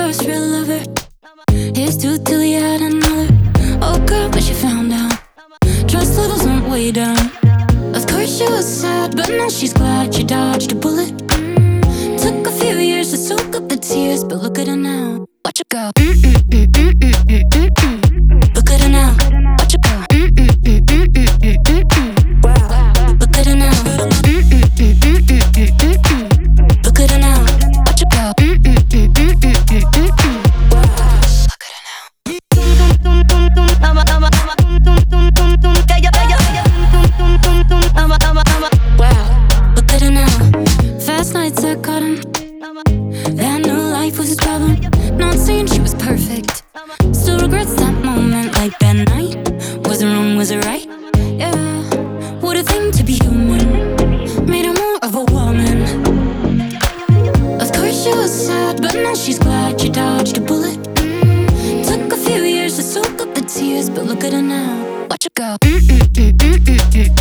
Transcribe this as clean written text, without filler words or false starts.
first real lover. Here's to till he had another. Oh girl, but she found out trust levels went way down. Of course she was sad, but now she's glad she dodged a bullet. Took a few years to soak up the tears, but look at her now. Watch her go. Look at her now. Watch her go. Wow. Look at her now. Look at her now. Watch her go. Fast nights I caught him. That knew life was his problem. Not saying she was perfect. Still regrets that moment. Like that night. Was it wrong, was it right? Yeah. What a thing to be human. Made her more of a woman. Of course she was sad, but now she's glad she dodged a bullet. Took a few years to soak up the tears, but look at her now. Watch her go.